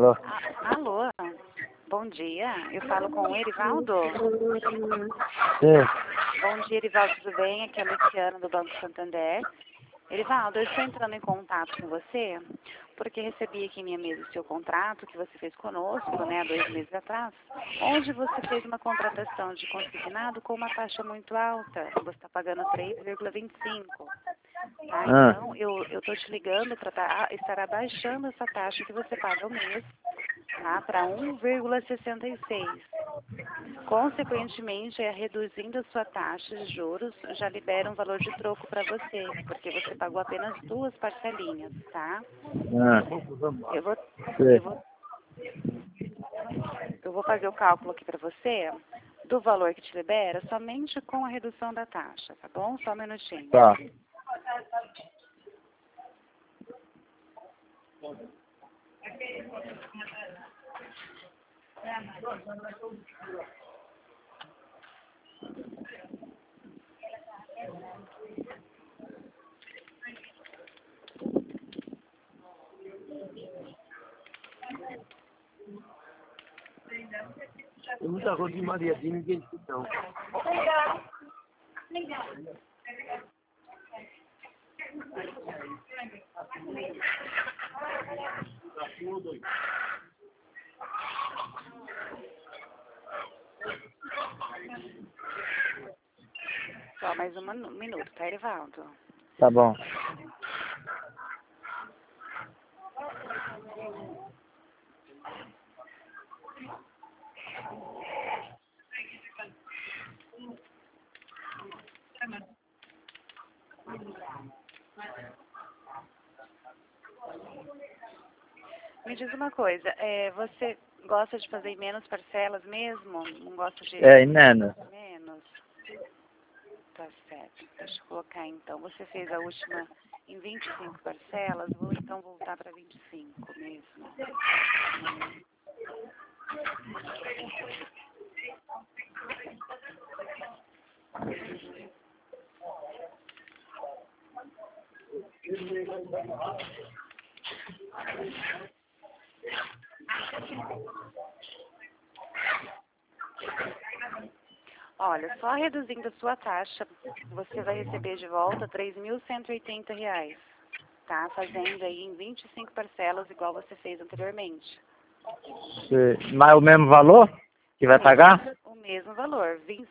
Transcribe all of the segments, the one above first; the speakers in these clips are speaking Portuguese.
Alô? Alô, bom dia. Eu falo com o Erivaldo. Sim. Bom dia, Erivaldo, tudo bem? Aqui é a Luciana do Banco Santander. Erivaldo, eu estou entrando em contato com você porque recebi aqui em minha mesa o seu contrato que você fez conosco, né, há 2 meses atrás, onde você fez uma contratação de consignado com uma taxa muito alta. Você está pagando 3,25. Tá? Então, eu estou te ligando para estar abaixando essa taxa que você paga ao mês, tá? Para 1,66. Consequentemente, reduzindo a sua taxa de juros, já libera um valor de troco para você, porque você pagou apenas 2 parcelinhas, tá? Eu vou, eu vou, eu vou fazer o cálculo aqui para você do valor que te libera somente com a redução da taxa, tá bom? Só um minutinho. Tá. Tem muita coisa de Maria de ninguém não. Só mais um minuto, tá, Erivaldo? Tá bom. Me diz uma coisa, você gosta de fazer em menos parcelas mesmo? Não gosta de É, menos. menos? Tá certo. Deixa eu colocar então. Você fez a última em 25 parcelas, vou então voltar para 25 mesmo. Olha, só reduzindo a sua taxa, você vai receber de volta R$ 3.180, tá? Fazendo aí em 25 parcelas, igual você fez anteriormente. Mas o mesmo valor que vai pagar? O mesmo valor, R$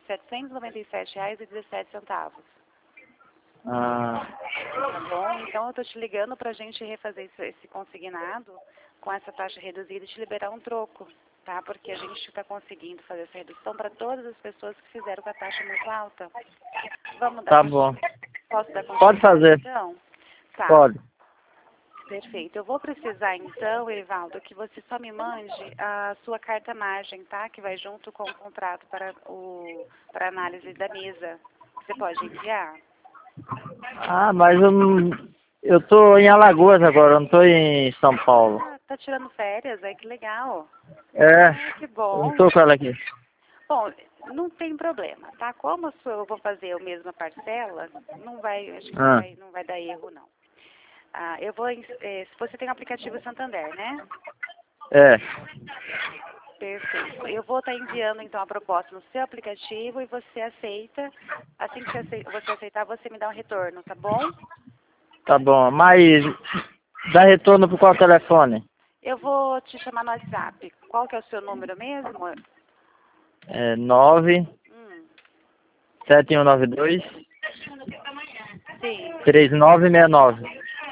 797,17. Ah, Tá bom? Então eu tô te ligando pra gente refazer esse consignado com essa taxa reduzida e te liberar um troco, tá? Porque a gente está conseguindo fazer essa redução para todas as pessoas que fizeram com a taxa muito alta. Vamos dar tá bom. Posso dar Pode fazer. então? Tá. Pode. Perfeito. Eu vou precisar então, Erivaldo, que você só me mande a sua carta-margem, tá? Que vai junto com o contrato para análise da mesa. Você pode enviar? Ah, mas eu tô em Alagoas agora, eu não tô em São Paulo. Ah, tá tirando férias? Ai, que legal. É, Ah, que eu não bom. tô com ela aqui. Bom, não tem problema, tá? Como eu vou fazer a mesma parcela, não vai, acho que não vai dar erro, não. Ah, eu vou, se você tem o aplicativo Santander, né? É, Perfeito. Eu vou estar enviando, então, a proposta no seu aplicativo e você aceita. Assim que você aceitar, você me dá um retorno, tá bom? tá bom. Mas dá retorno por qual telefone? Eu vou te chamar no WhatsApp. Qual que é o seu número mesmo? É 9 Hum, 7192 sim. 3969.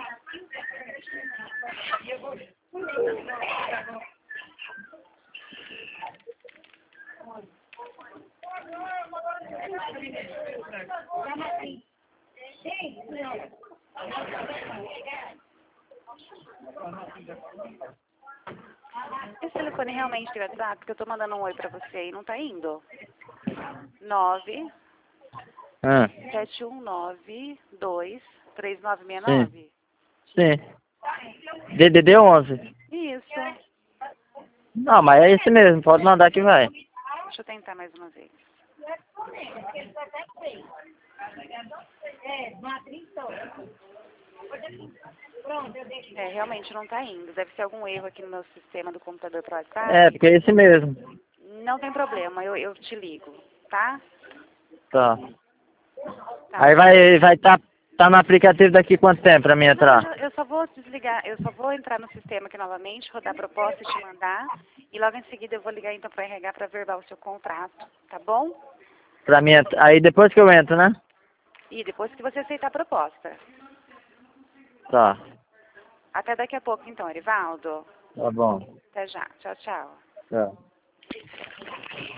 Esse telefone realmente tem WhatsApp? Porque eu tô mandando um oi pra você e não tá indo. 9 7192 3969. Sim. DDD 11. Isso. Não, mas é esse mesmo, pode mandar que vai. Deixa eu tentar mais uma vez. É, realmente não tá indo. Deve ser algum erro aqui no meu sistema do computador pro WhatsApp. É, porque é esse mesmo. Não tem problema, eu te ligo, tá? Tá. Tá. Aí vai tá no aplicativo daqui quanto tempo pra mim Não, entrar? eu só vou desligar, eu só vou entrar no sistema aqui novamente, rodar a proposta e te mandar. E logo em seguida eu vou ligar então pro RH para verbal o seu contrato, tá bom? Pra mim, aí depois que eu entro, né? E depois que você aceitar a proposta. Tá. Até daqui a pouco então, Erivaldo. Tá bom. Até já. Tchau, tchau. Tchau.